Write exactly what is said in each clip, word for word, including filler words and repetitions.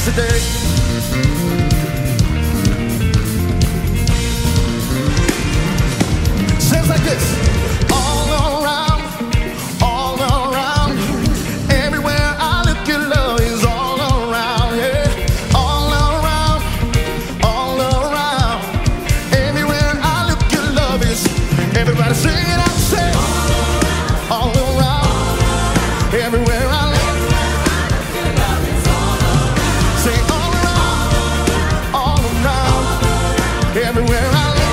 today. Says like this. All around, all around, everywhere I look, your love is all around, yeah. All around, all around, everywhere I look, your love is. Everybody sing it out, say. All around, everywhere I look, your love is all around. Say all around, all around, everywhere I look.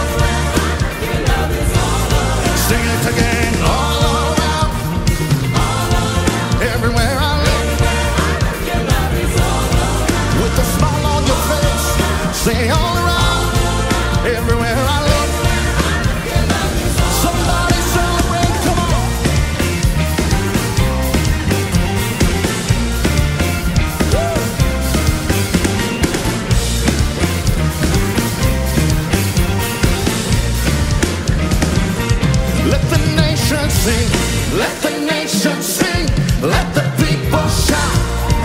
Sing it again, all around, all around, everywhere I look, your love is all around. With a smile on your face, say all around, everywhere I look, your love is all around. Somebody celebrate, come on. Let the nation sing, let the nation sing, let the people shout.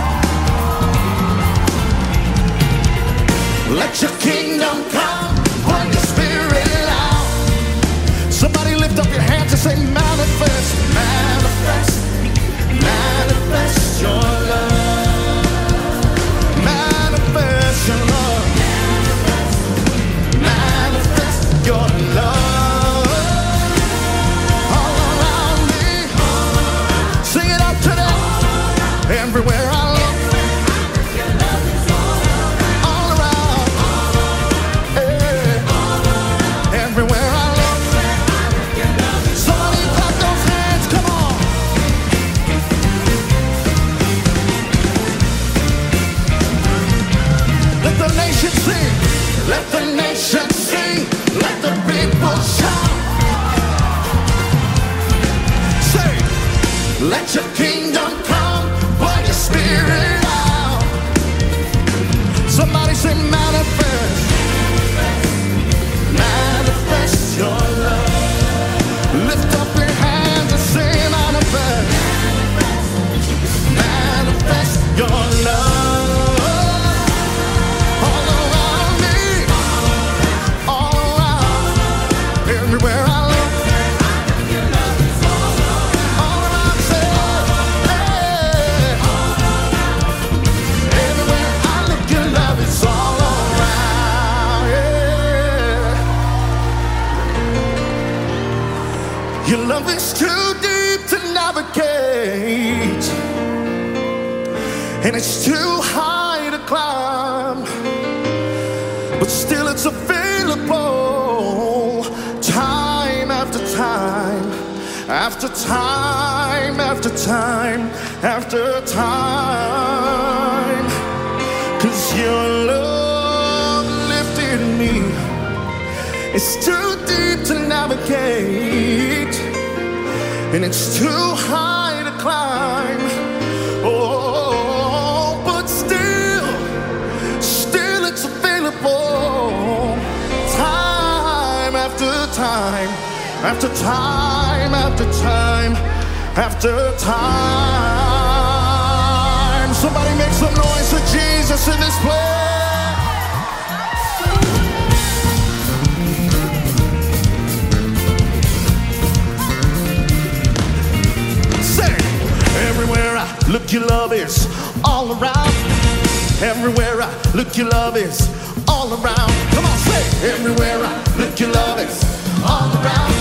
Let your kingdom come, pour your spirit out. Somebody lift up your hands and say manifest, manifest, manifest your love. Manifest your love. Manifest your love. Everywhere I look, your love is all around. All around, yeah. Everywhere I look, your love is all around. Somebody clap those hands, come on. Let the nation sing, let the nation sing, let the people shout. Say, let your kingdom come, pour your spirit out. Somebody say manifest, manifest your love. Lift up your hands and say manifest, manifest your love. All around me, all around, everywhere I look, your love is all around. All around, say, everywhere I look, your love is all around, yeah. Your love is too deep to navigate, and it's too high to climb, but still it's available time after time, after time, after time, after time. 'Cause your love lifted me. It's too deep to navigate, and it's too high to climb. Oh, but still, still it's available time after time, after time, after time, after time. Somebody make some noise for Jesus in this place. Say, everywhere I look, your love is all around. Everywhere I look, your love is all around. Come on, say, everywhere I look, your love is all around.